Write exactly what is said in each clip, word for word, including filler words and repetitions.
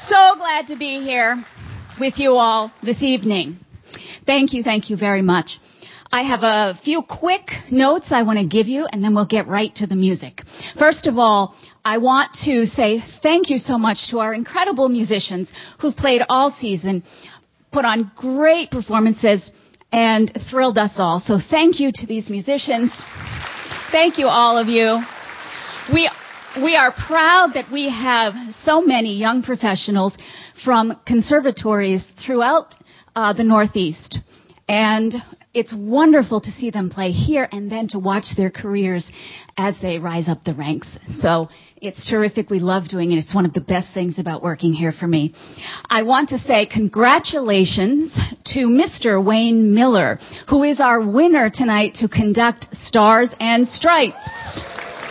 So glad to be here with you all this evening. Thank you, thank you very much. I have a few quick notes I want to give you, and then we'll get right to the music. First of all, I want to say thank you so much to our incredible musicians who've played all season, put on great performances, and thrilled us all. So thank you to these musicians. Thank you, all of you. We We are proud that we have so many young professionals from conservatories throughout uh, the Northeast. And it's wonderful to see them play here and then to watch their careers as they rise up the ranks. So it's terrific. We love doing it. It's one of the best things about working here for me. I want to say congratulations to Mister Wayne Miller, who is our winner tonight to conduct Stars and Stripes.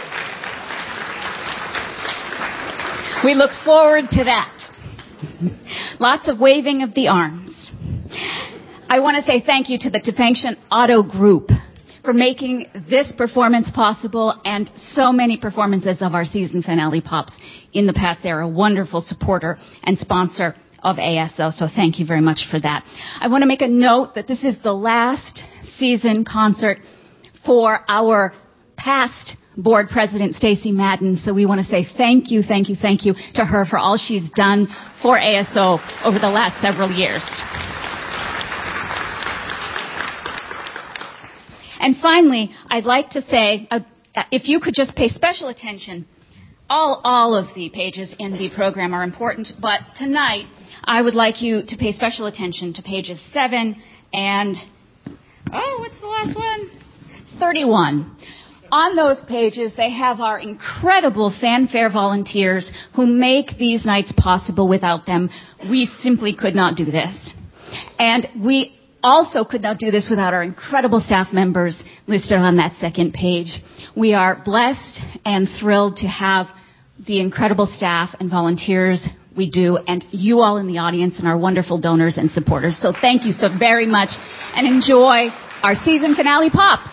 We look forward to that. Lots of waving of the arms. I want to say thank you to the Tefengshan Auto Group for making this performance possible and so many performances of our season finale pops in the past. They're a wonderful supporter and sponsor of A S O, so thank you very much for that. I want to make a note that this is the last season concert for our past board president, Stacey Madden, so we want to say thank you, thank you, thank you to her for all she's done for A S O over the last several years. And finally, I'd like to say, uh, if you could just pay special attention, all, all of the pages in the program are important, but tonight I would like you to pay special attention to pages seven and, oh, what's the last one? thirty-one. On those pages, they have our incredible fanfare volunteers who make these nights possible. Without them, we simply could not do this. And we also could not do this without our incredible staff members listed on that second page. We are blessed and thrilled to have the incredible staff and volunteers we do, and you all in the audience and our wonderful donors and supporters. So thank you so very much, and enjoy our season finale pops.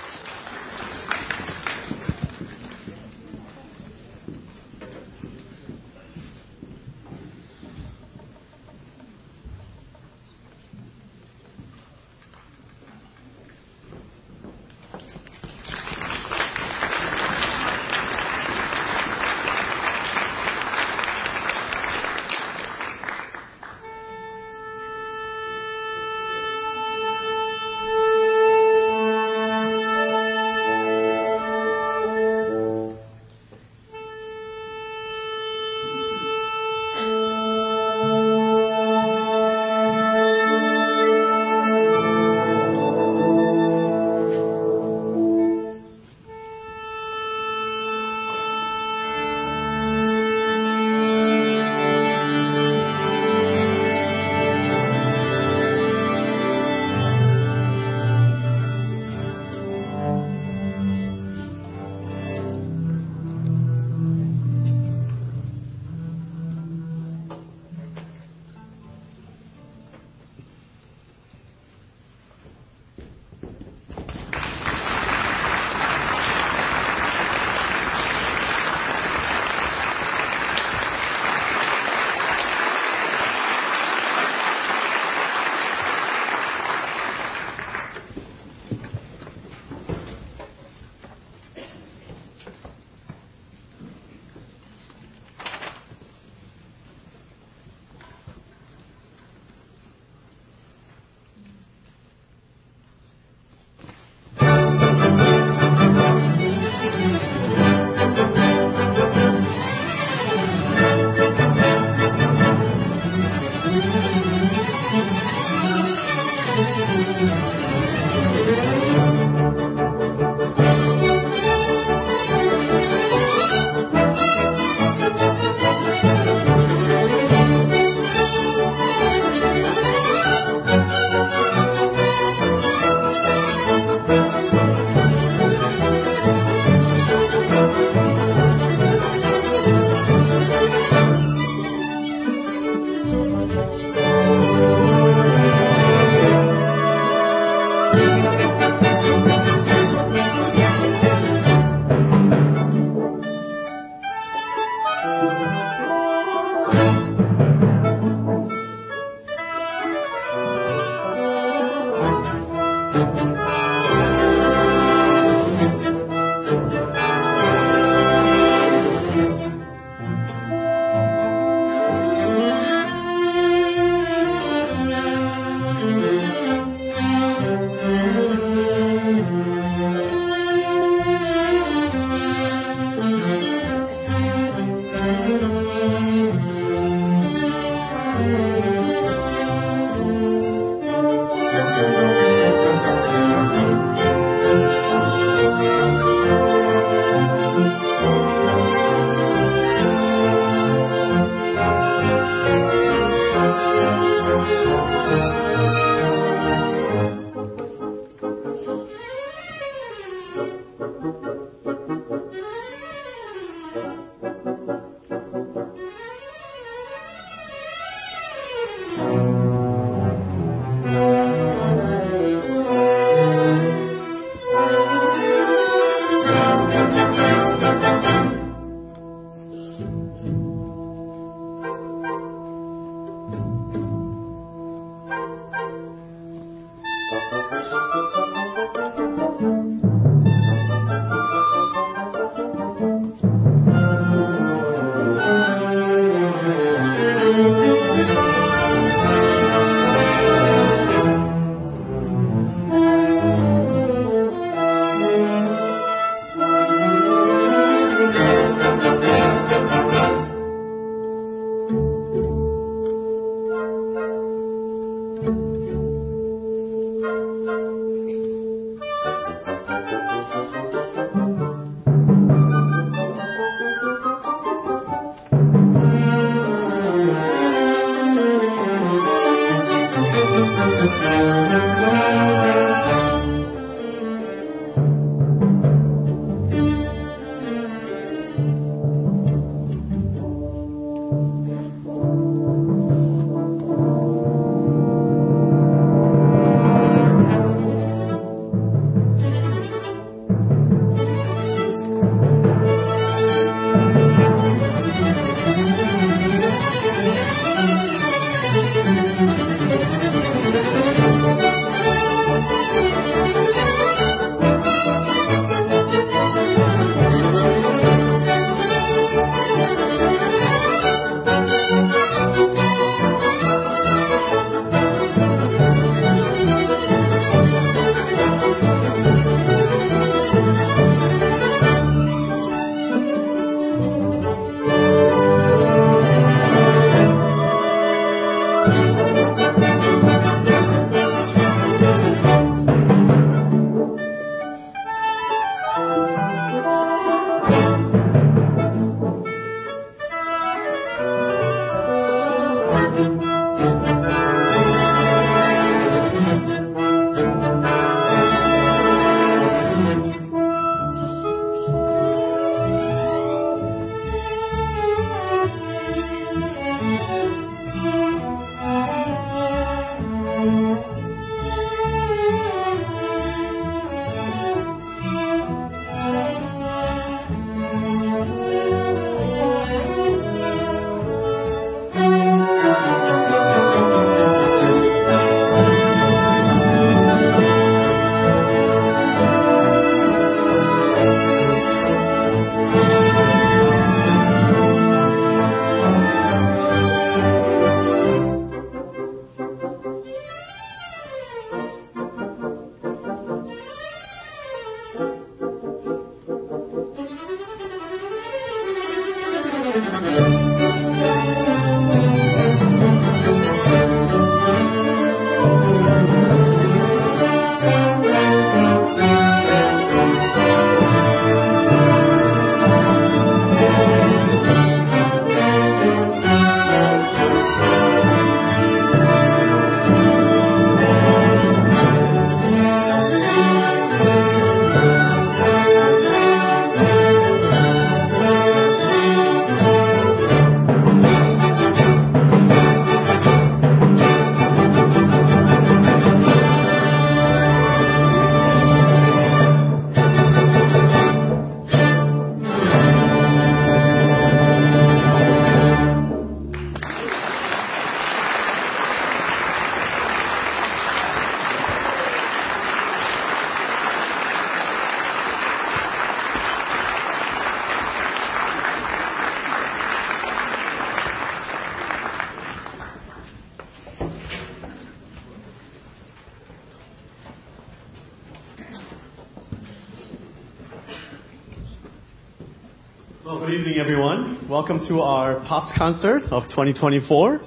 Well, good evening, everyone. Welcome to our Pops concert of twenty twenty-four.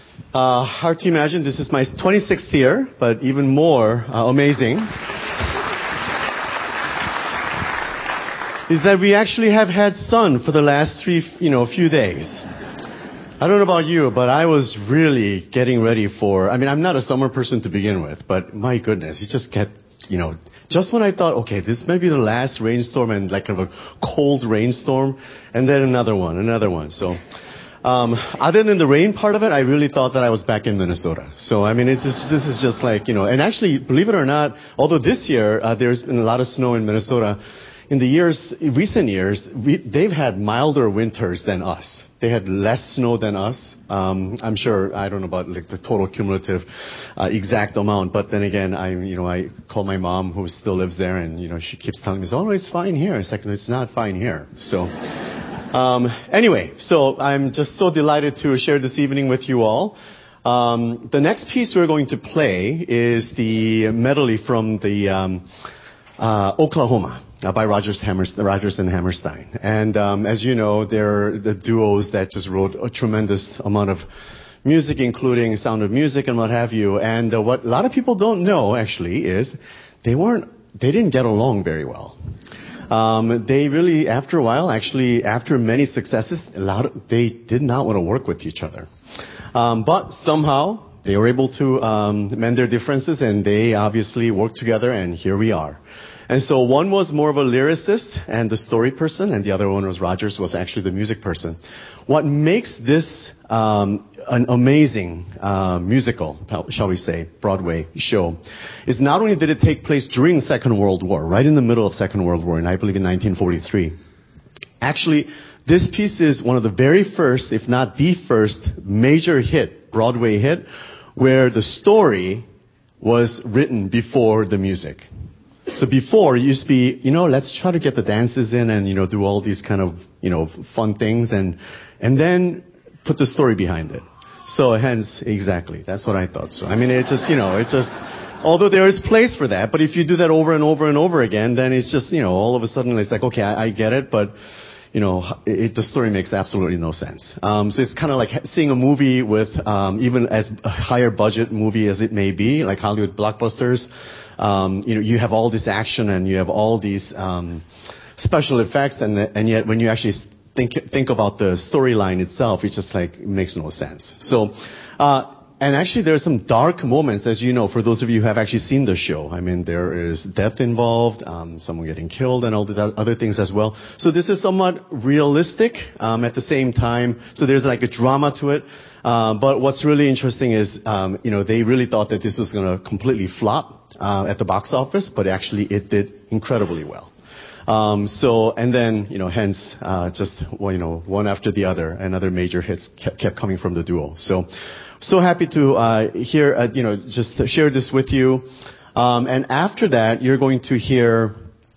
Uh, hard to imagine, this is my twenty-sixth year, but even more uh, amazing is that we actually have had sun for the last three, you know, few days. I don't know about you, but I was really getting ready for, I mean, I'm not a summer person to begin with, but my goodness, it just kept, you know, just when I thought, okay, this may be the last rainstorm and like kind of a cold rainstorm, and then another one, another one. So, um, other than the rain part of it, I really thought that I was back in Minnesota. So, I mean, it's just, this is just like, you know, and actually, believe it or not, although this year, uh, there's been a lot of snow in Minnesota, in the years, recent years, we, they've had milder winters than us. They had less snow than us. Um, I'm sure, I don't know about like the total cumulative uh, exact amount, but then again, I, you know, I call my mom who still lives there, and you know, she keeps telling me, "Oh, it's fine here." It's like, no, it's not fine here. So, um, anyway, so I'm just so delighted to share this evening with you all. Um, the next piece we're going to play is the medley from the um, uh, Oklahoma. Uh, by Rodgers, Hammers, Rodgers and Hammerstein. And um, as you know, they're the duos that just wrote a tremendous amount of music, including Sound of Music and what have you. And uh, what a lot of people don't know, actually, is they weren't, they didn't get along very well. Um, they really, after a while, actually, after many successes, a lot of, they did not want to work with each other. Um, but somehow, they were able to um, mend their differences, and they obviously worked together, and here we are. And so one was more of a lyricist and the story person, and the other one was Rogers, was actually the music person. What makes this um, an amazing uh, musical, shall we say, Broadway show, is not only did it take place during Second World War, right in the middle of Second World War, and I believe in nineteen forty-three. Actually, this piece is one of the very first, if not the first, major hit, Broadway hit, where the story was written before the music. So before, it used to be, you know, let's try to get the dances in and, you know, do all these kind of, you know, fun things and, and then put the story behind it. So hence, exactly, that's what I thought. So, I mean, it just, you know, it just, although there is place for that, but if you do that over and over and over again, then it's just, you know, all of a sudden it's like, okay, I, I get it, but, you know, it, the story makes absolutely no sense. Um, so it's kind of like seeing a movie with, um, even as a higher budget movie as it may be, like Hollywood blockbusters. Um, you know, you have all this action and you have all these um, special effects, and and yet when you actually think think about the storyline itself, it's just like it makes no sense. So, uh, and actually there are some dark moments, as you know, for those of you who have actually seen the show. I mean, there is death involved, um, someone getting killed, and all the other things as well. So this is somewhat realistic um, at the same time. So there's like a drama to it. Uh, but what's really interesting is, um, you know, they really thought that this was going to completely flop uh, at the box office, but actually it did incredibly well. Um, so, and then, you know, hence, uh, just, well, you know, one after the other, and other major hits kept, kept coming from the duo. So, so happy to uh, hear, uh, you know, just to share this with you. Um, and after that, you're going to hear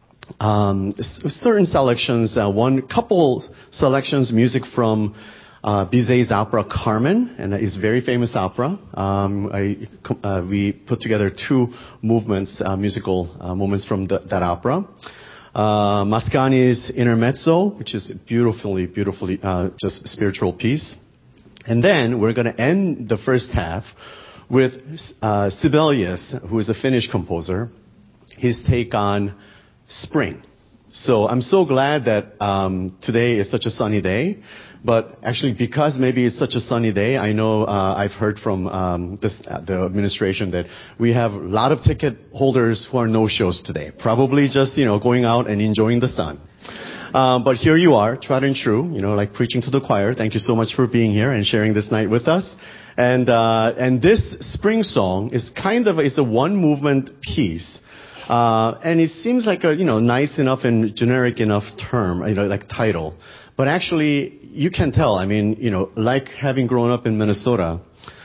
um, certain selections, uh, one couple selections, music from Uh, Bizet's opera Carmen, and it's a very famous opera. Um, I, uh, we put together two movements, uh, musical uh, moments from the, that opera. Uh, Mascagni's Intermezzo, which is beautifully, beautifully, uh, just spiritual piece. And then we're going to end the first half with uh, Sibelius, who is a Finnish composer, his take on spring. So I'm so glad that um, today is such a sunny day. But actually, because maybe it's such a sunny day, I know uh, I've heard from um, this, uh, the administration that we have a lot of ticket holders who are no-shows today. Probably just, you know, going out and enjoying the sun. Um, but here you are, tried and true, you know, like preaching to the choir. Thank you so much for being here and sharing this night with us. And uh, and this spring song is kind of, it's a one-movement piece. Uh, and it seems like a, you know, nice enough and generic enough term, you know, like title. But actually, you can tell, I mean, you know, like having grown up in Minnesota,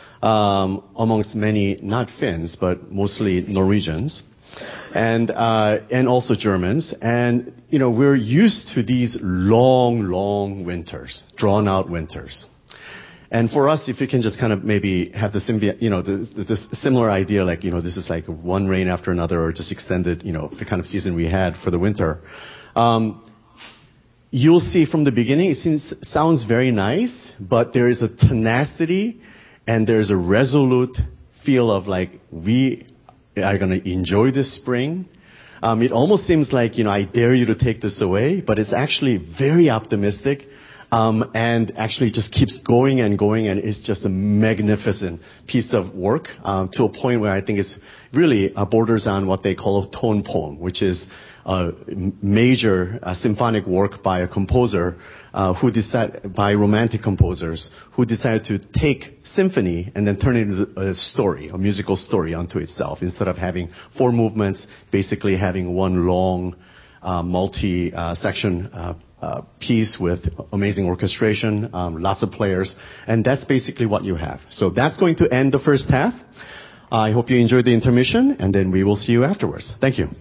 um, amongst many, not Finns, but mostly Norwegians, and, uh, and also Germans. And, you know, we're used to these long, long winters, drawn out winters. And for us, if you can just kind of maybe have the symbi- you know, this, this similar idea, like, you know, this is like one rain after another, or just extended, you know, the kind of season we had for the winter. Um, You'll see from the beginning, it seems, sounds very nice, but there is a tenacity and there's a resolute feel of like, we are going to enjoy this spring. Um, it almost seems like, you know, I dare you to take this away, but it's actually very optimistic, um, and actually just keeps going and going, and it's just a magnificent piece of work, um, to a point where I think it's really uh, borders on what they call a tone poem, which is a major uh, symphonic work by a composer uh, who decided, by romantic composers, who decided to take symphony and then turn it into a story, a musical story unto itself, instead of having four movements, basically having one long uh, multi-section uh, uh, piece with amazing orchestration, um, lots of players, and that's basically what you have. So that's going to end the first half. I hope you enjoyed the intermission, and then we will see you afterwards. Thank you.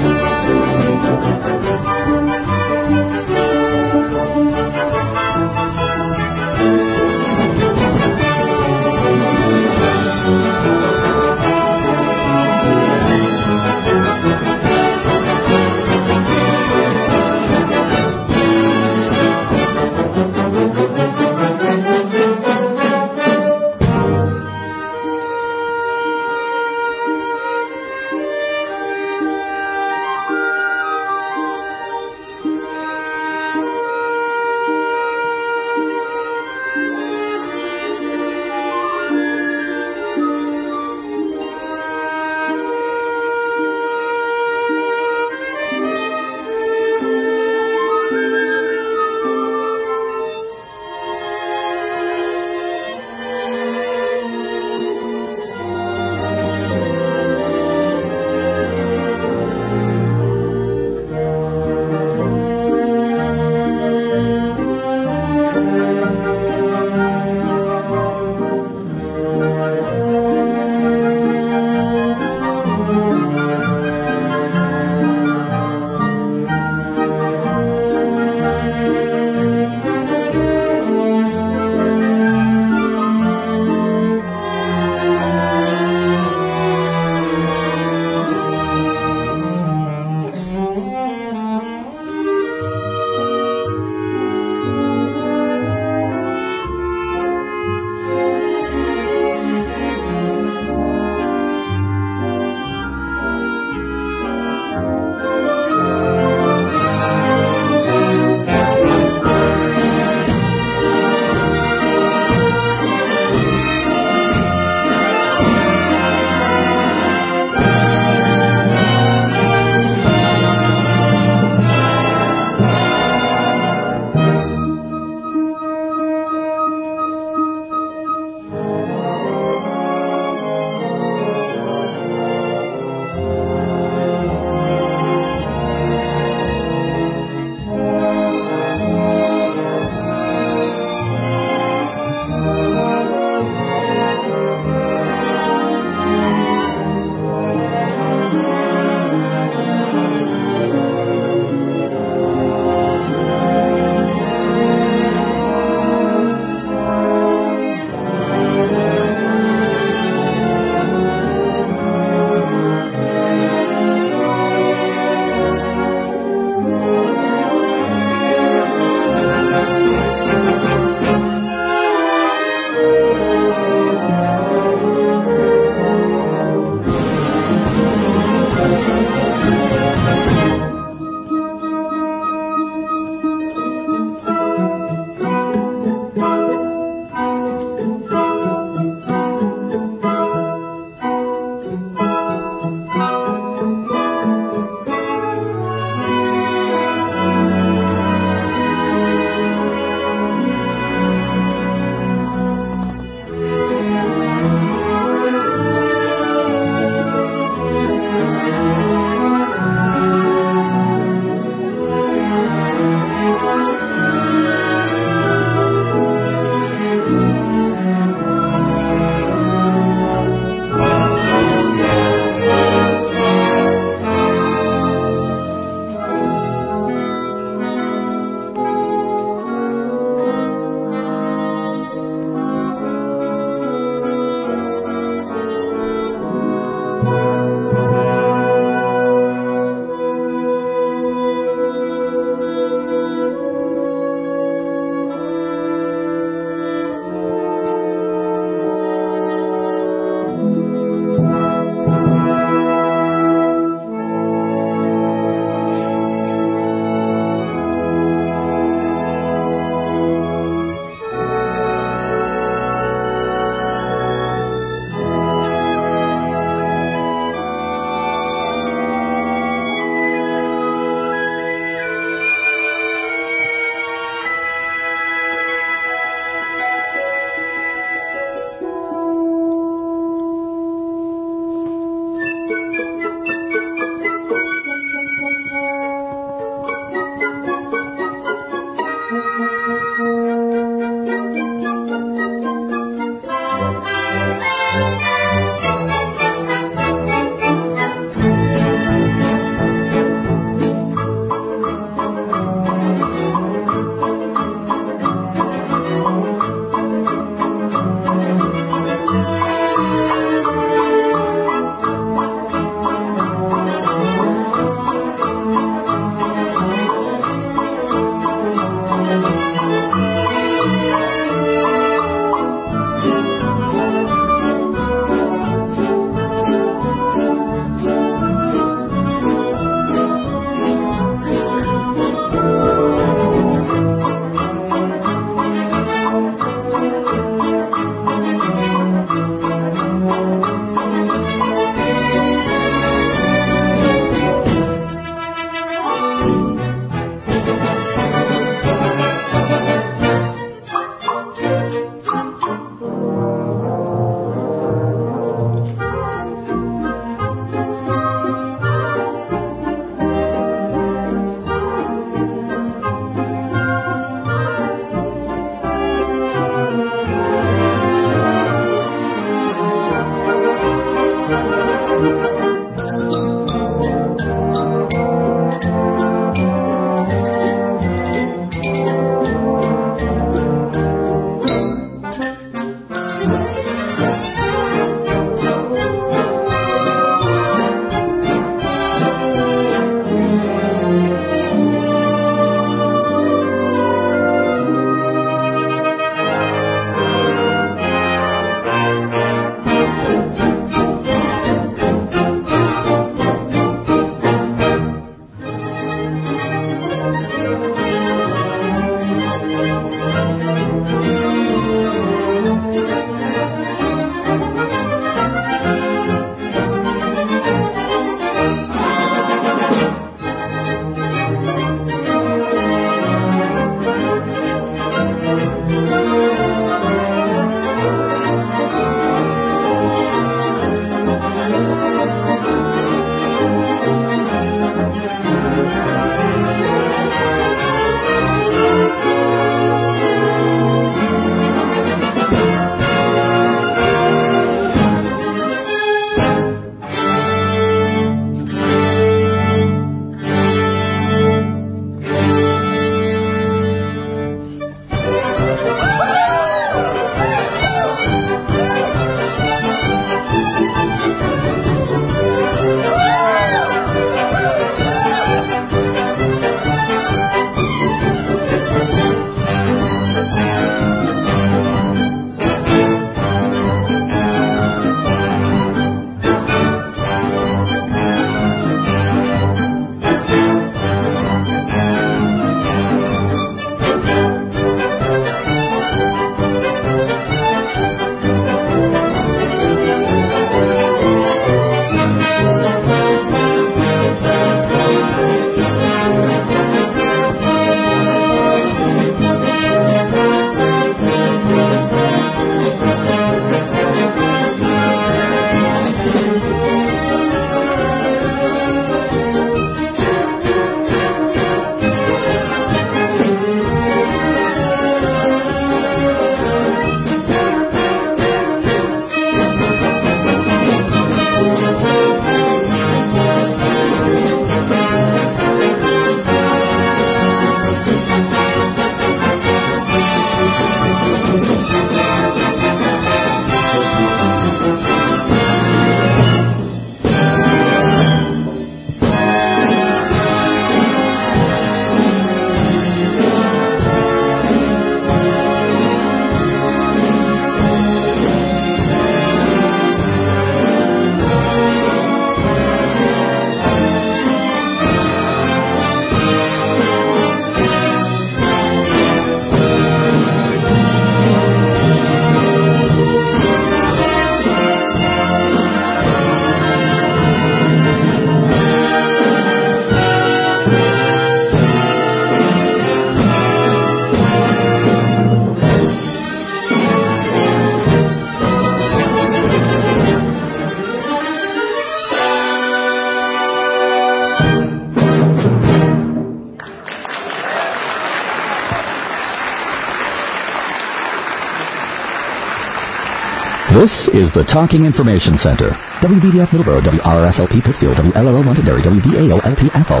This is the Talking Information Center. W B D F Middleborough, W R R S L P Pittsfield, W L L O Londonderry, W B A O L P Ethel.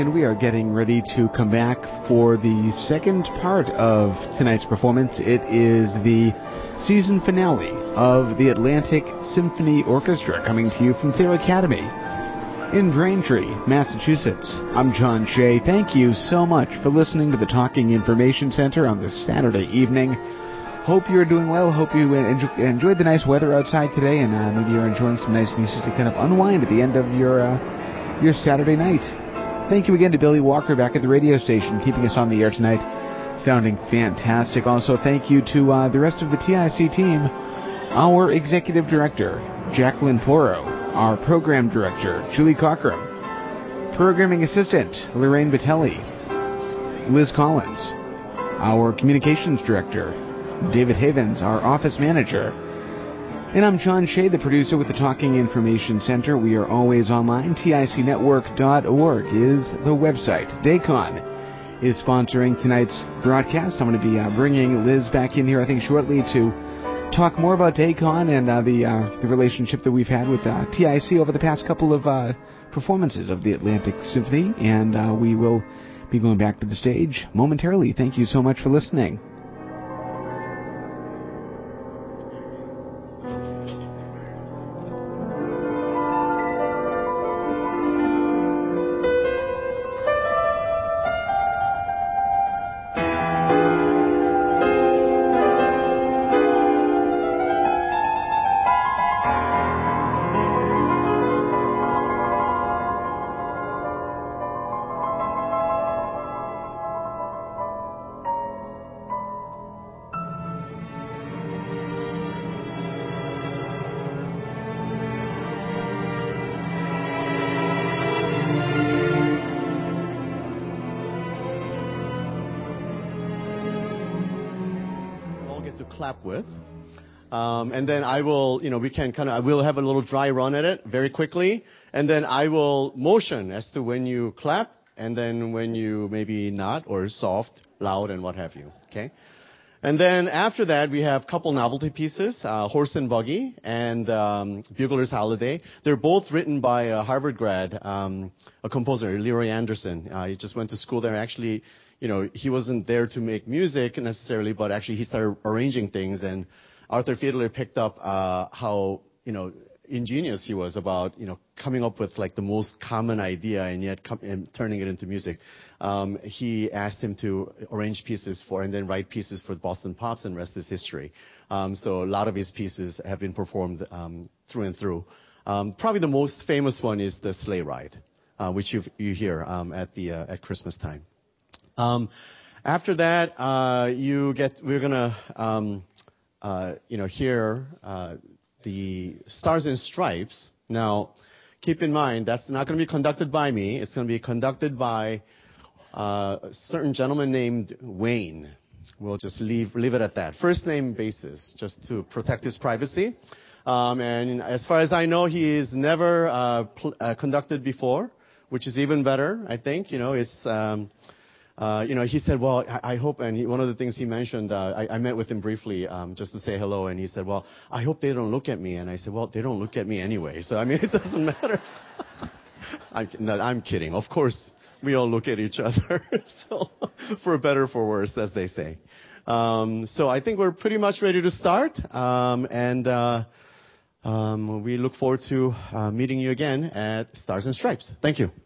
and we are getting ready to come back for the second part of tonight's performance. It is the season finale of the Atlantic Symphony Orchestra, coming to you from Thayer Academy in Braintree, Massachusetts. I'm John Shea. Thank you so much for listening to the Talking Information Center on this Saturday evening. Hope you're doing well. Hope you enjoyed the nice weather outside today, and uh, maybe you're enjoying some nice music to kind of unwind at the end of your uh, your Saturday night. Thank you again to Billy Walker back at the radio station, keeping us on the air tonight, sounding fantastic. Also, thank you to uh, the rest of the T I C team, our executive director, Jacqueline Porro, our program director, Julie Cockrum, programming assistant, Lorraine Vitelli, Liz Collins, our communications director, David Havens, our office manager. And I'm John Shea, the producer with the Talking Information Center. We are always online. T I C network dot org is the website. Daycon is sponsoring tonight's broadcast. I'm going to be uh, bringing Liz back in here, I think, shortly to talk more about Daycon and uh, the uh, the relationship that we've had with uh, T I C over the past couple of uh, performances of the Atlantic Symphony. And uh, we will be going back to the stage momentarily. Thank you so much for listening. With, um, and then I will, you know, we can kind of, I will have a little dry run at it very quickly, and then I will motion as to when you clap, and then when you maybe not, or soft, loud, and what have you, okay? And then after that, we have a couple novelty pieces, uh, Horse and Buggy and um, Bugler's Holiday. They're both written by a Harvard grad, um, a composer, Leroy Anderson. Uh, he just went to school there. Actually, you know, he wasn't there to make music necessarily, but actually he started arranging things, and Arthur Fiedler picked up uh, how, you know, ingenious he was about, you know, coming up with like the most common idea and yet com- and turning it into music. Um, he asked him to arrange pieces for and then write pieces for the Boston Pops, and rest is history. Um, so a lot of his pieces have been performed um, through and through. Um, probably the most famous one is the Sleigh Ride, uh, which you you hear um, at the uh, at Christmas time. Um, after that, uh, you get, we're gonna, um, uh, you know, hear, uh, the Stars and Stripes. Now, keep in mind, that's not gonna be conducted by me. It's gonna be conducted by, uh, a certain gentleman named Wayne. We'll just leave, leave it at that. First name basis, just to protect his privacy. Um, and as far as I know, he is never, uh, pl- uh, conducted before, which is even better, I think. You know, it's, um, Uh, you know, he said, well, I, I hope, and he, one of the things he mentioned, uh, I, I met with him briefly um, just to say hello, and he said, well, I hope they don't look at me. And I said, well, they don't look at me anyway, so I mean, it doesn't matter. I'm, no, I'm kidding. Of course, we all look at each other, so for better or for worse, as they say. Um, so I think we're pretty much ready to start, um, and uh, um, we look forward to uh, meeting you again at Stars and Stripes. Thank you.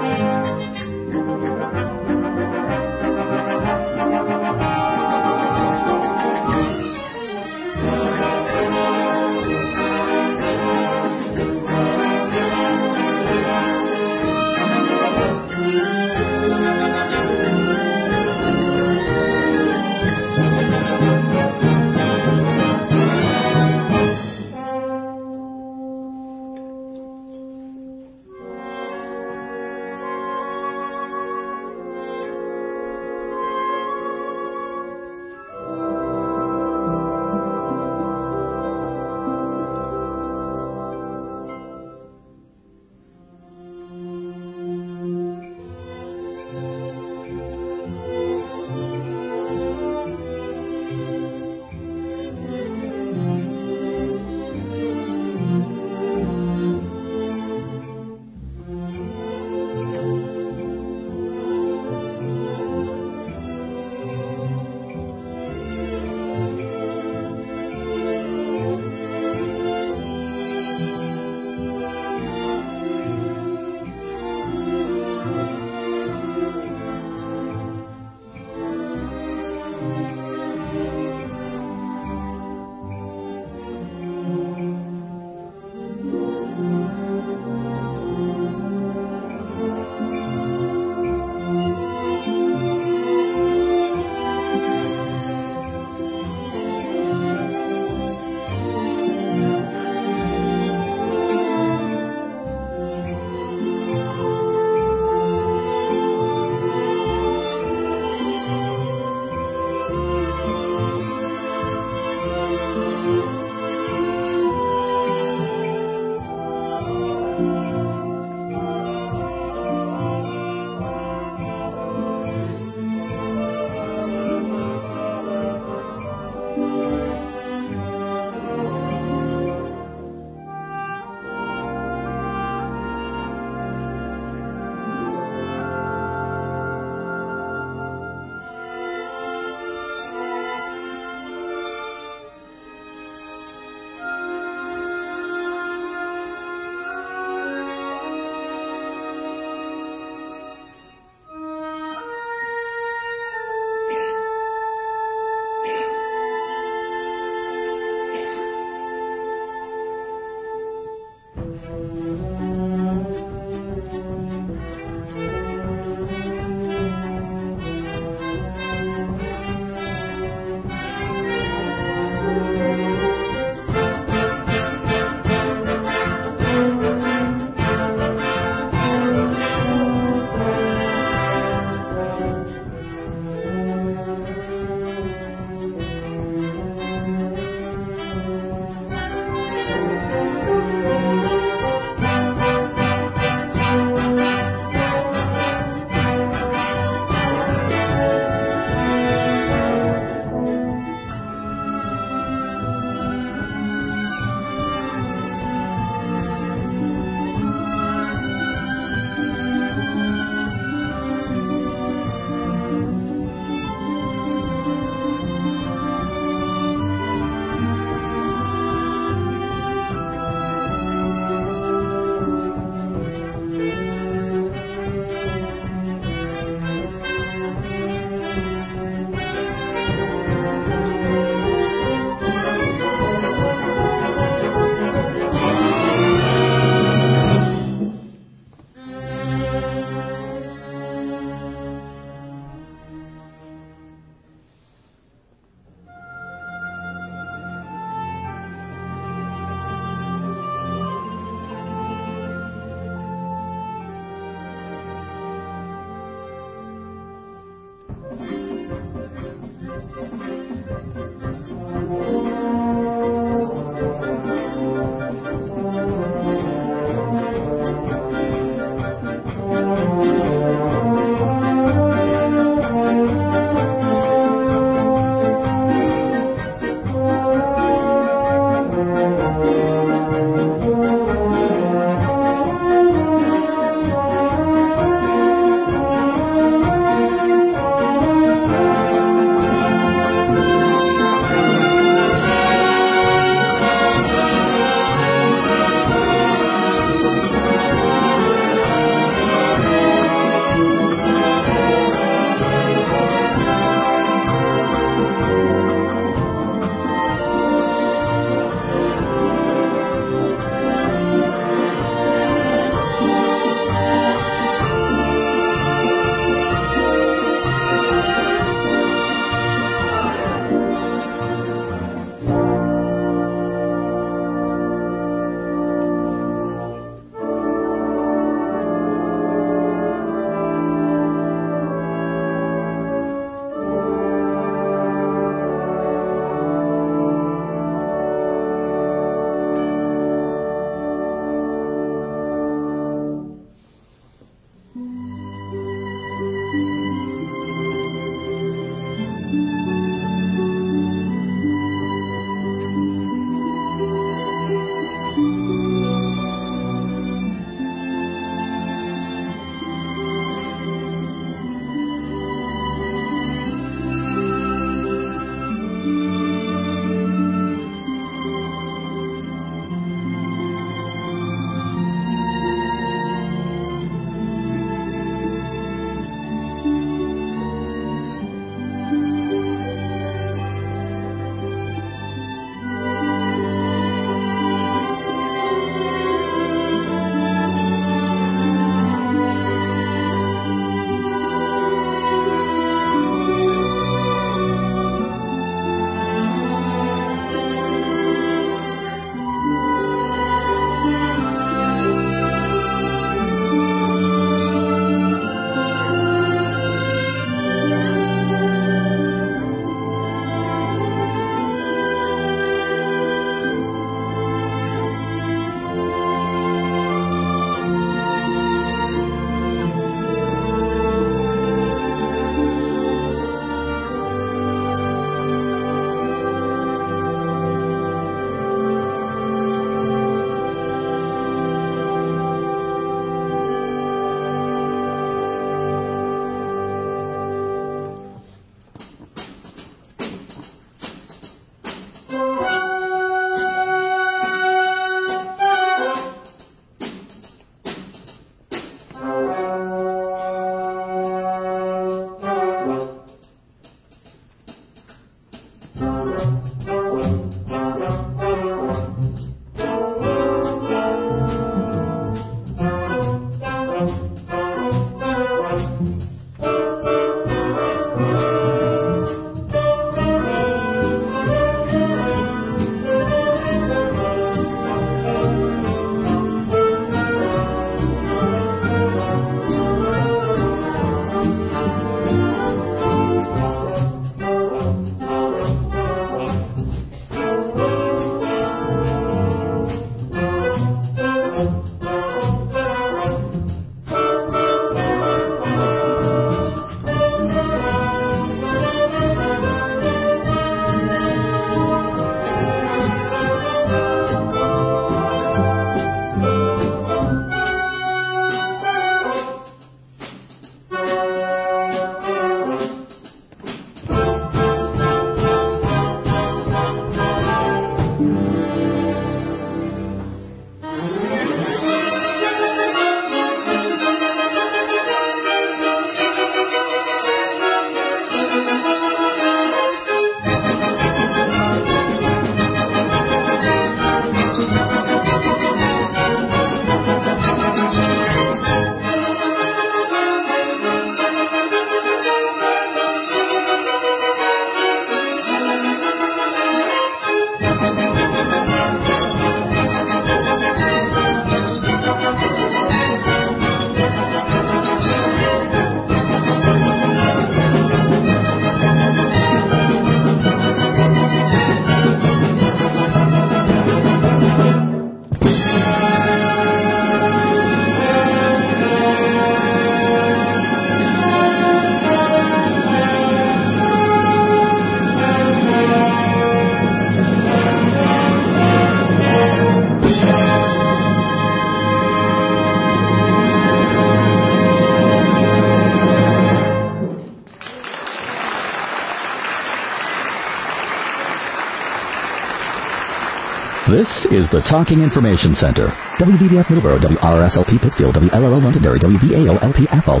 This is the Talking Information Center. W B B F Middleborough, W R R S L P Pittsfield, W L L O Londonderry, W B A O L P Athol.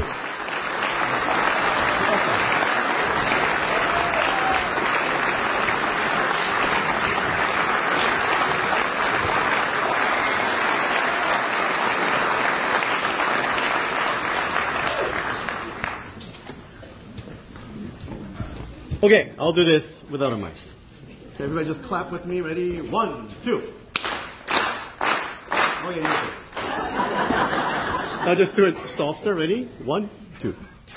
Okay, I'll do this without a mic. Okay, everybody just clap with me. Ready? One, two. Okay, now just do it softer. Ready? One, two.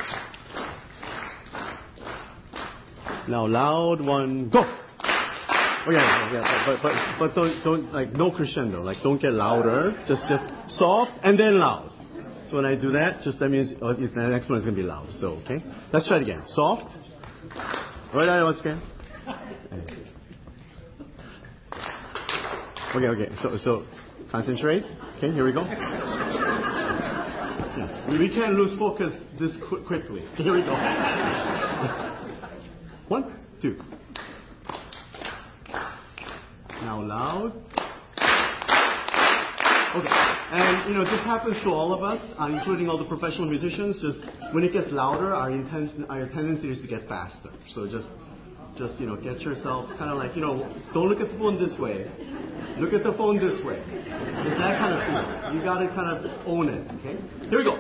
Now loud. One, go. Okay, yeah, but but but don't don't like no crescendo. Like don't get louder. Just just soft and then loud. So when I do that, just that means oh, the next one is gonna be loud. So okay, let's try it again. Soft. Right now, once again. Okay, okay. So, so concentrate. Okay, here we go. Yeah. We, we can't lose focus this qu- quickly. Here we go. One, two. Now loud. Okay, and you know this happens to all of us, uh, including all the professional musicians. Just when it gets louder, our intention, our tendency is to get faster. So just, just you know, get yourself kind of like you know, don't look at the phone this way. Look at the phone this way. It's that kind of feel. You got to kind of own it. Okay, here we go.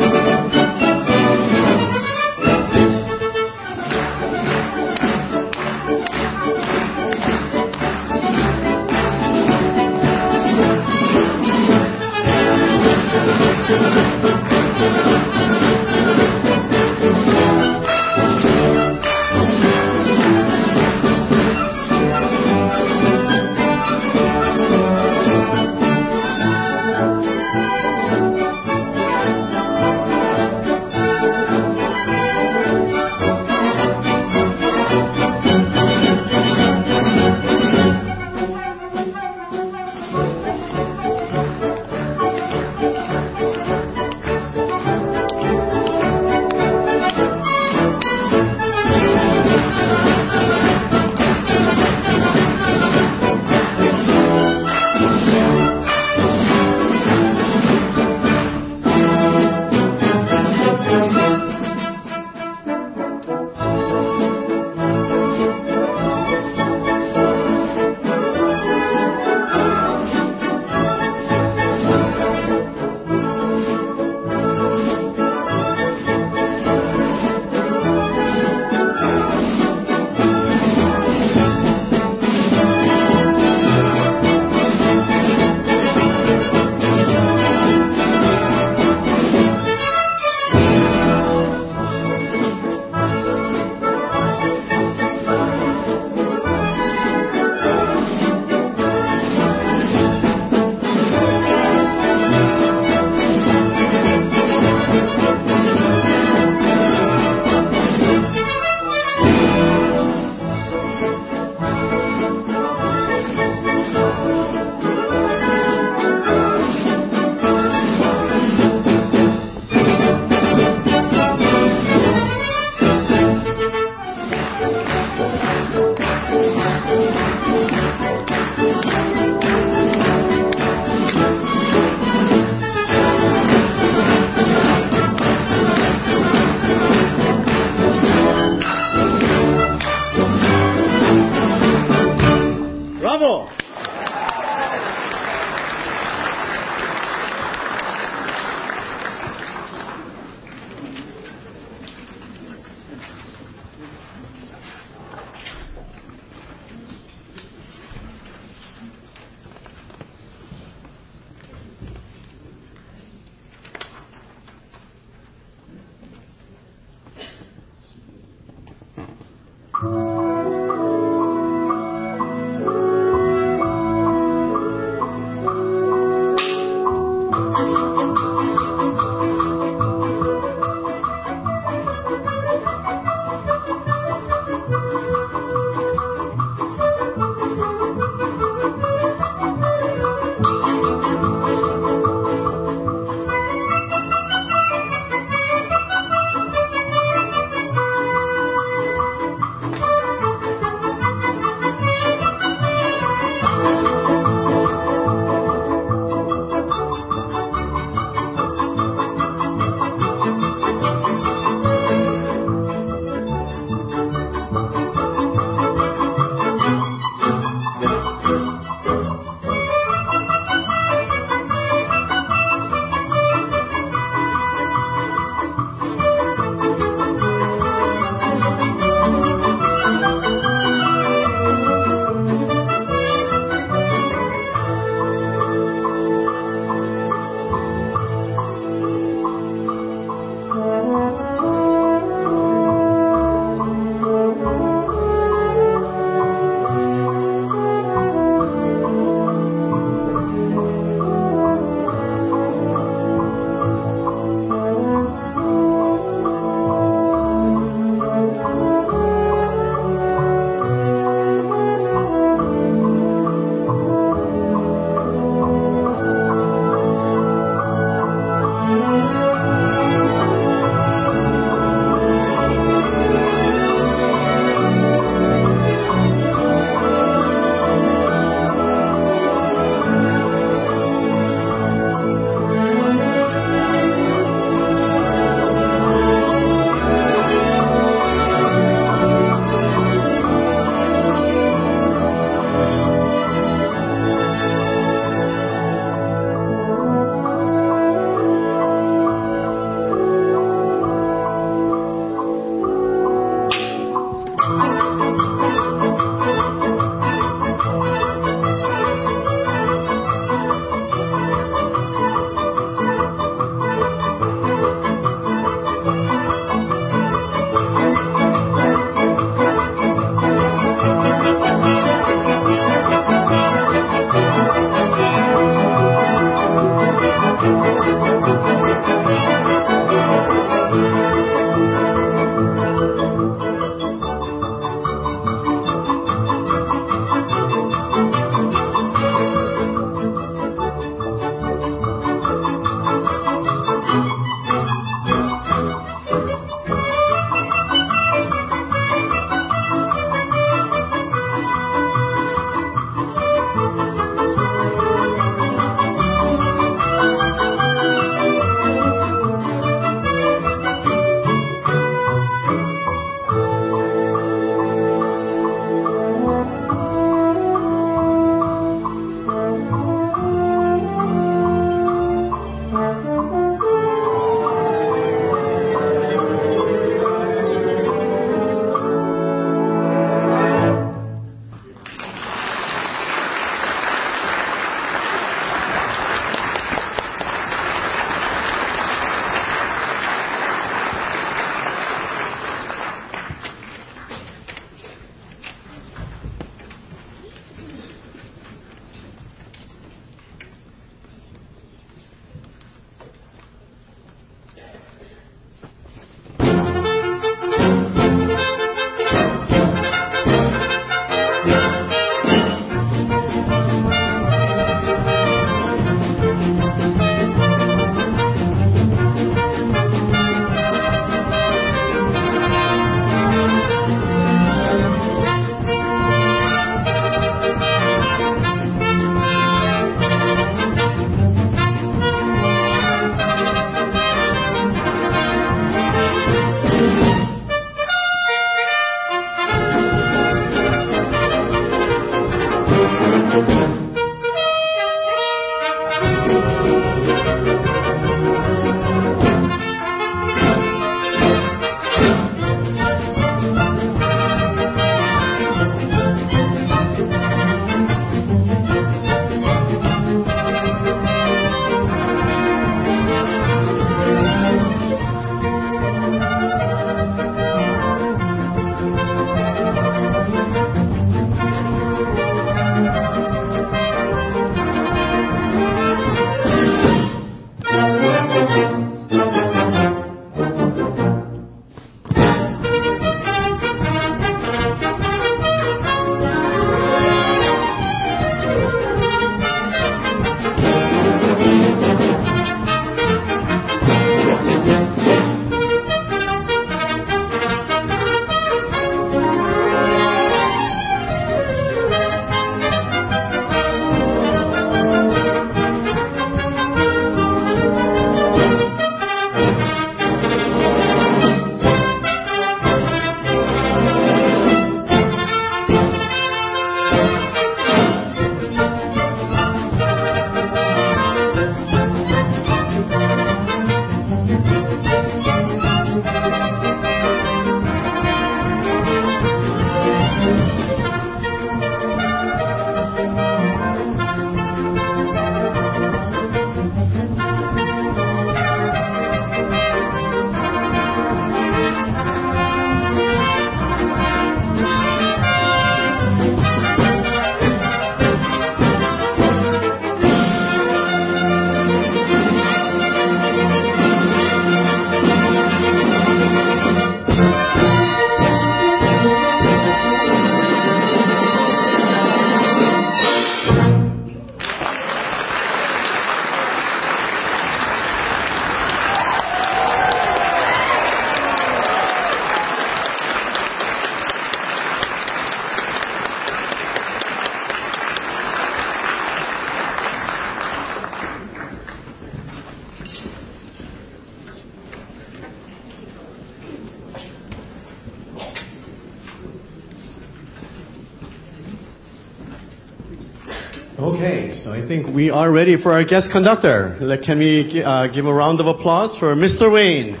Okay, so I think we are ready for our guest conductor. Let, can we uh, give a round of applause for Mister Wayne?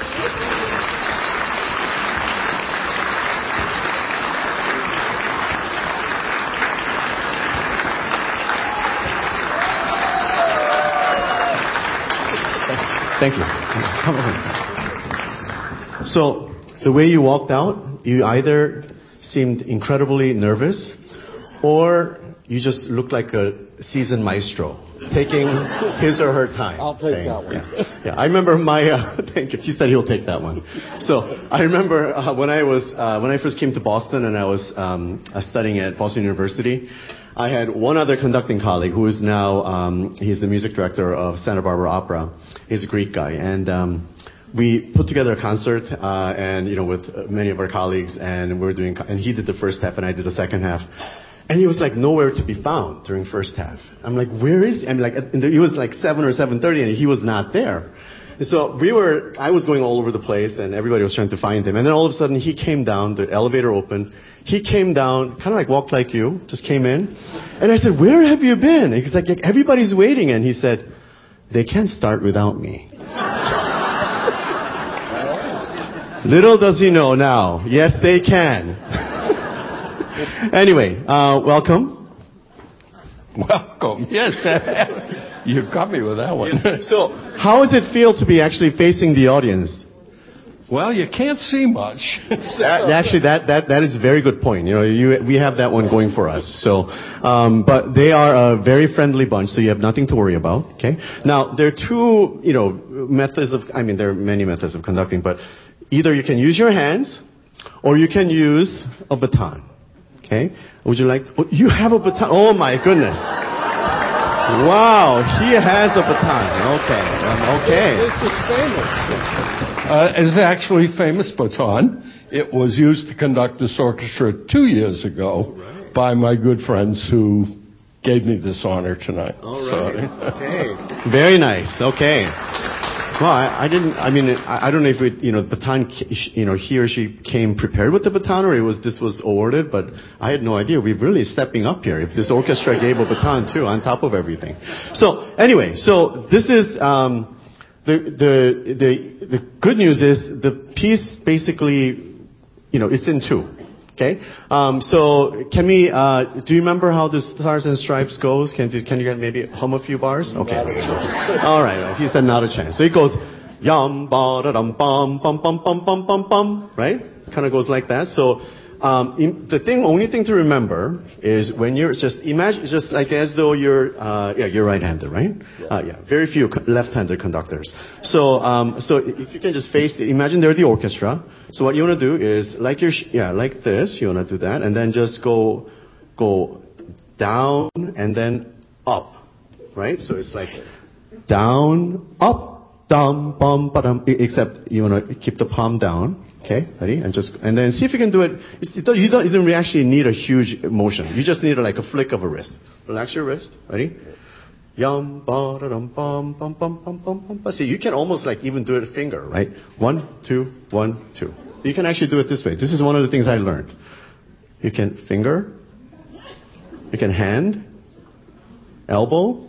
Thank you. Come over. So, the way you walked out, you either seemed incredibly nervous, or you just looked like a seasoned maestro, taking his or her time. I'll take saying, that one. Yeah, yeah. I remember my. Uh, thank you. He said he'll take that one. So I remember uh, when I was uh, when I first came to Boston and I was um, uh, studying at Boston University. I had one other conducting colleague who is now, um, he's the music director of Santa Barbara Opera. He's a Greek guy. And um, we put together a concert, uh, and, you know, with many of our colleagues, and we were doing, and he did the first half and I did the second half. And he was like nowhere to be found during first half. I'm like, where is he? I'm like, it was like seven or seven thirty and he was not there. And so we were, I was going all over the place and everybody was trying to find him. And then all of a sudden he came down, the elevator opened. He came down, kind of like walked like you, just came in. And I said, where have you been? He's like, everybody's waiting. And he said, they can't start without me. Little does he know now. Yes, they can. Anyway, uh, welcome. Welcome. Yes. You got me with that one. So, how does it feel to be actually facing the audience? Well, you can't see much. that, actually, that, that, that is a very good point. You know, you, we have that one going for us. So, um, but they are a very friendly bunch, so you have nothing to worry about. Okay. Now, there are two, you know, methods of. I mean, there are many methods of conducting, but either you can use your hands, or you can use a baton. Okay. Would you like? Oh, you have a baton. Oh my goodness. Wow, he has a baton. Okay. Um, okay. This is famous. Uh, it's actually famous baton. It was used to conduct this orchestra two years ago right. by my good friends who gave me this honor tonight. All right. So. Okay. Very nice. Okay. Well, I, I didn't. I mean, I, I don't know if it, you know, baton. You know, he or she came prepared with the baton, or it was this was awarded. But I had no idea. We're really stepping up here. If this orchestra gave a baton too, on top of everything. So anyway, so this is. Um, The, the, the, the good news is the piece basically, you know, it's in two. Okay? Um, so can we, uh, do you remember how the Stars and Stripes goes? Can, can you maybe hum a few bars? Okay. All right, right. He said not a chance. So it goes, yum, ba, da, dum, bum, bum, bum, bum, bum, bum, bum, right? Kind of goes like that. So, Um, in, the thing, only thing to remember is when you're just imagine, just like as though you're, uh, yeah, you're right-handed, right? Yeah. Uh, yeah. Very few co- left-handed conductors. So, um, so if you can just face, the, imagine they're the orchestra. So what you want to do is, like you're, sh- yeah, like this. You want to do that, and then just go, go down and then up, right? So it's like down, up, down, bum, ba-dum. Except you want to keep the palm down. Okay, ready? And just and then see if you can do it. It's, it you don't, you don't actually need a huge motion. You just need a, like a flick of a wrist. Relax your wrist. Ready? Yum, ba, da, dum, bum, bum, bum, bum, bum, bum. See, you can almost like even do it a finger, right? One, two, one, two. You can actually do it this way. This is one of the things I learned. You can finger. You can hand. Elbow.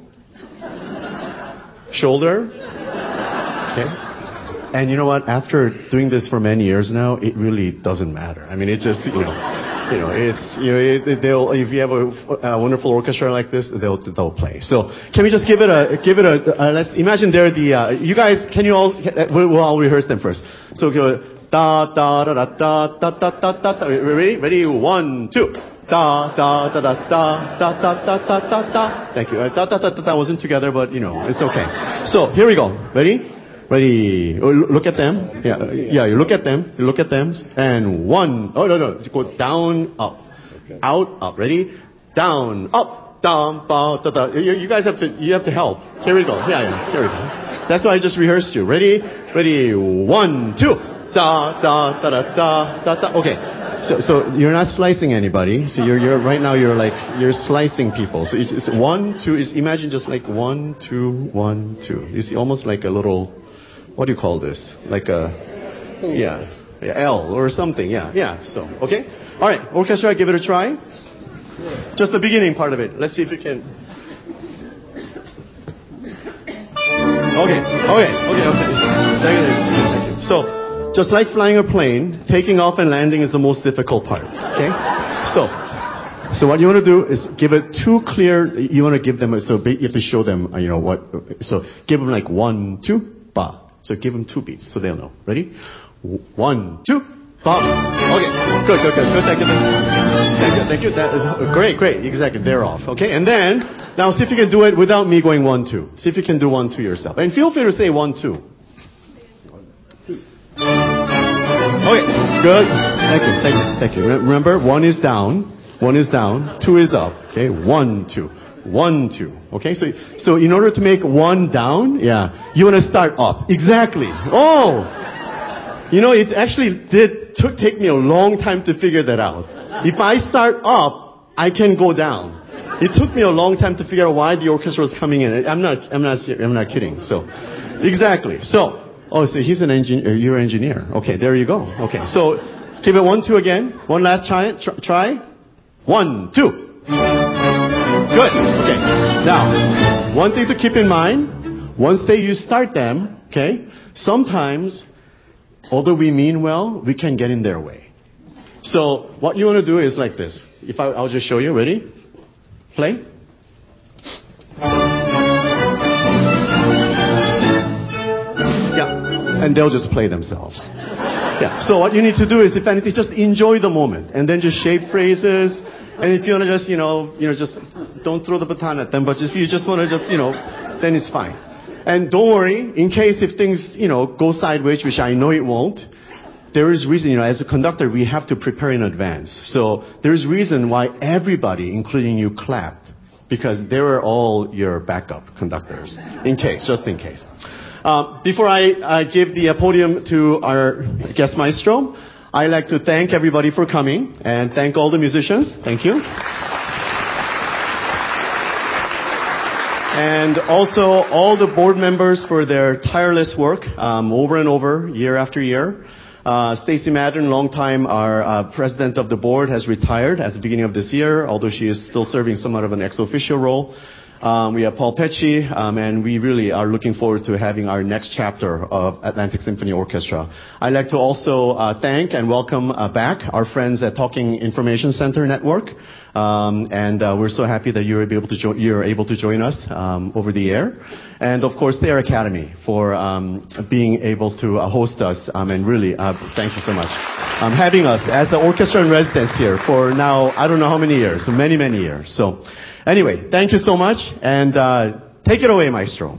Shoulder. Okay. And you know what? After doing this for many years now, it really doesn't matter. I mean, it just, you know, you know, it's, you know, it, they'll, if you have a, a wonderful orchestra like this, they'll, they'll play. So, can we just give it a, give it a, uh, let's imagine they're the, uh, you guys, can you all, we'll, we'll all rehearse them first. So, go, da, da, da, da, da, da, da, da, da, da. Ready? Ready? One, two. Da, da, da, da, da, da, da, da, da, da, da. Thank you. Uh, da, da, da, da, da wasn't together, but, you know, it's okay. So, here we go. Ready? Ready? Oh, look at them. Yeah, yeah. You look at them. You look at them. And one. Oh no, no. Go down, up, okay. Out, up. Ready? Down, up, down, ba, da, da. You, you guys have to. You have to help. Here we go. Yeah, yeah. Here we go. That's why I just rehearsed you. Ready? Ready? One, two. Da, da, da, da, da, da, da. Okay. So, so you're not slicing anybody. So you're, you're right now. You're like you're slicing people. So it's, it's one, two. Is imagine just like one, two, one, two. You see, almost like a little. What do you call this? Like a, yeah, yeah, L or something. Yeah, yeah. So, okay. All right. Orchestra, give it a try. Just the beginning part of it. Let's see if you can. Okay, okay, okay, okay. Thank you, thank you. So, just like flying a plane, taking off and landing is the most difficult part. Okay? So, so what you want to do is give it two clear. You want to give them. So you have to show them. You know what? So give them like one, two, ba. So give them two beats so they'll know. Ready? One, two, ba. Okay. Good, good, good, good. Thank you, thank you, thank you. That is great, great. Exactly. They're off. Okay. And then now see if you can do it without me going one, two. See if you can do one, two yourself. And feel free to say one, two. Okay. Good. Thank you. Thank you. Thank you. Remember, one is down. One is down, two is up. Okay, one, two, one, two. Okay, so so in order to make one down, yeah, you want to start up. Exactly. Oh, you know, it actually did took take me a long time to figure that out. If I start up, I can go down. It took me a long time to figure out why the orchestra was coming in. I'm not, I'm not, I'm not kidding. So, exactly. So, oh, so he's an engineer. You're an engineer. Okay, there you go. Okay, so give it one, two again. One last try. Try. One, two. Good. Okay. Now, one thing to keep in mind, once they you start them, okay, sometimes, although we mean well, we can get in their way. So, what you want to do is like this. If I, I'll just show you. Ready? Play. Yeah. And they'll just play themselves. Yeah. So what you need to do is, if anything, just enjoy the moment, and then just shape phrases. And if you want to just, you know, you know, just don't throw the baton at them, but if you just want to just, you know, then it's fine. And don't worry, in case if things, you know, go sideways, which I know it won't, there is reason, you know, as a conductor, we have to prepare in advance. So there's reason why everybody, including you, clapped, because they were all your backup conductors, in case, just in case. Uh, before I uh, give the uh, podium to our guest maestro, I'd like to thank everybody for coming and thank all the musicians. Thank you. And also all the board members for their tireless work um, over and over, year after year. Uh, Stacy Madden, longtime our uh, president of the board, has retired at the beginning of this year, although she is still serving somewhat of an ex-officio role. Um, we have Paul Pecci, um, and we really are looking forward to having our next chapter of Atlantic Symphony Orchestra. I'd like to also uh, thank and welcome uh, back our friends at Talking Information Center Network, um, and uh, we're so happy that you're able to, jo- you're able to join us um, over the air. And of course, Thayer Academy for um, being able to uh, host us, um, and really, uh, thank you so much. Um, having us as the orchestra in residence here for now, I don't know how many years, many, many years. So. Anyway, thank you so much, and uh, take it away, Maestro.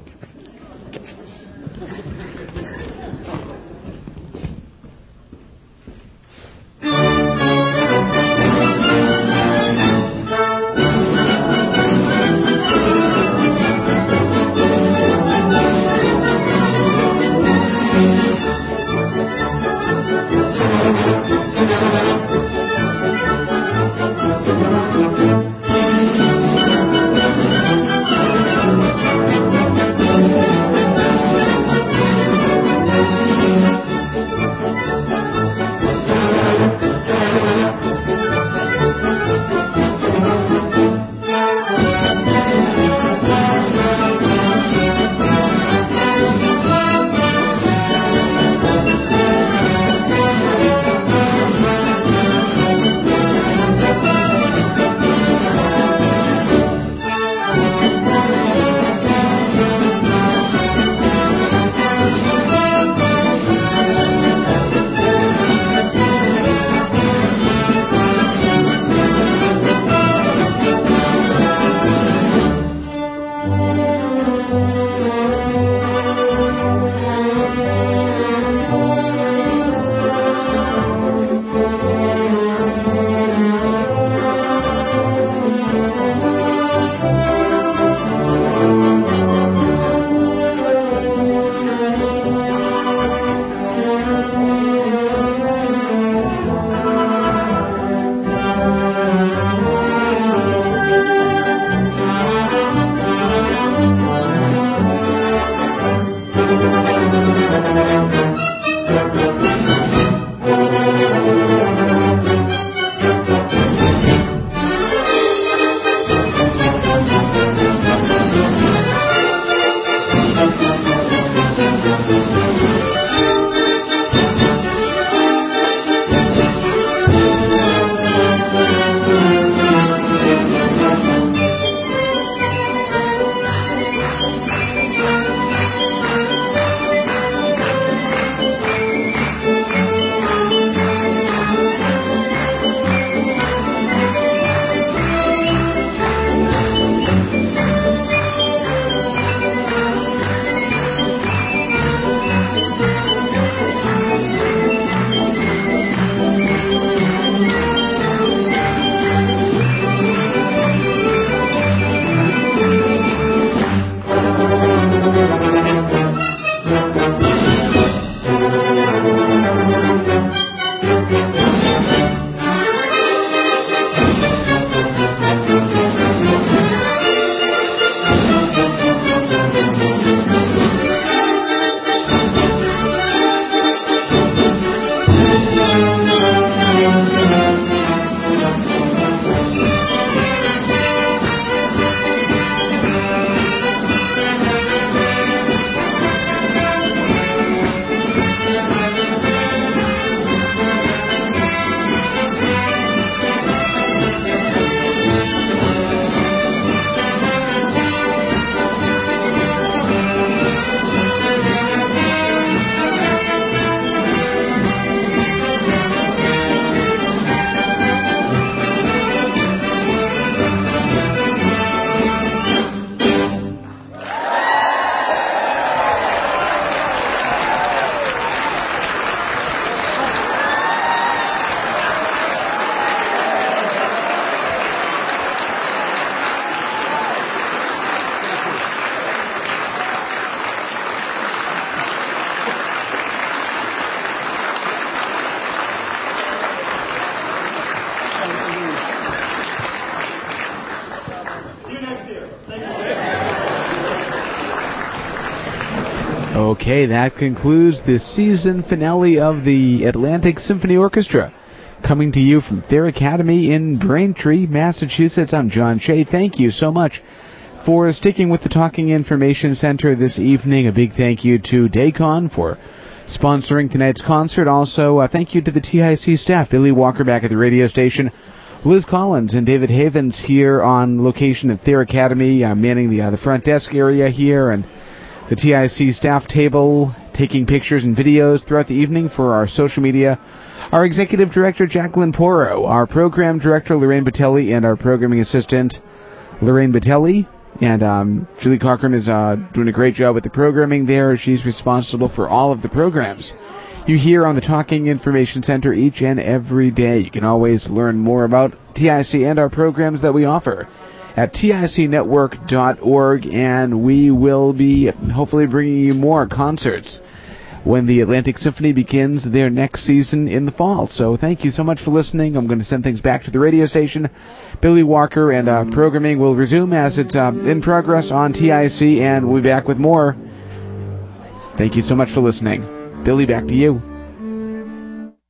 Okay, that concludes the season finale of the Atlantic Symphony Orchestra. Coming to you from Thayer Academy in Braintree, Massachusetts. I'm John Shea. Thank you so much for sticking with the Talking Information Center this evening. A big thank you to Dacon for sponsoring tonight's concert. Also, uh, thank you to the T I C staff, Billy Walker back at the radio station, Liz Collins and David Havens here on location at Thayer Academy, uh, manning the, uh, the front desk area here, and the T I C staff table, taking pictures and videos throughout the evening for our social media. Our executive director, Jacqueline Porro, our program director, Lorraine Batelli, and our programming assistant, Lorraine Batelli. And um, Julie Cochran is uh, doing a great job with the programming there. She's responsible for all of the programs you hear on the Talking Information Center each and every day. You can always learn more about T I C and our programs that we offer at tic network dot org, and we will be hopefully bringing you more concerts when the Atlantic Symphony begins their next season in the fall. So thank you so much for listening. I'm going to send things back to the radio station. Billy Walker and uh, programming will resume as it's uh, in progress on T I C, and we'll be back with more. Thank you so much for listening. Billy, back to you.